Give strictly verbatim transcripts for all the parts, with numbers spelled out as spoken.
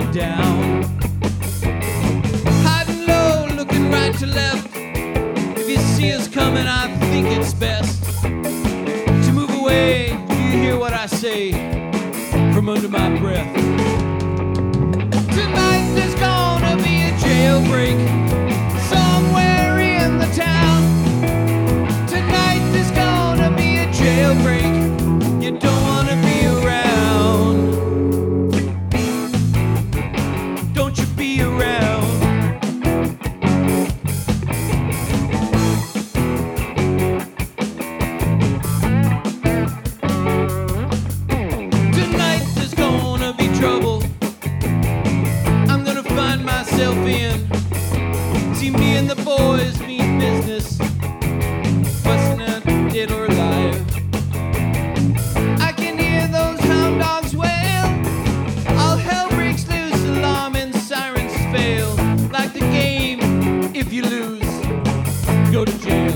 down. Hiding low, looking right to left. If you see us coming, I think it's best to move away. Do you hear what I say from under my breath? Tonight there's gonna be a jailbreak somewhere in the town. Tonight there's gonna be a jailbreak. You don't wanna be around. Don't you be around. Tonight there's gonna be trouble. I'm gonna find myself in. See me and the boys mean business, busting out dead or alive. I can hear those hound dogs wail. All hell breaks loose, alarm and sirens fail. Like the game, if you lose, go to jail.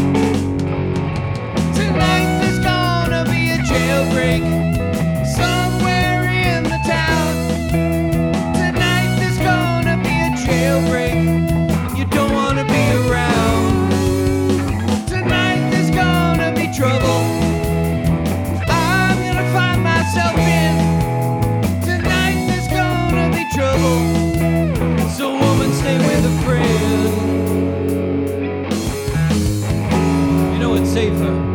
Tonight there's gonna be a jailbreak somewhere in the town. Tonight there's gonna be a jailbreak. You don't wanna be around. Tonight there's gonna be trouble. I'm gonna find myself in. Tonight there's gonna be trouble. So woman, stay with a friend. You know it's safer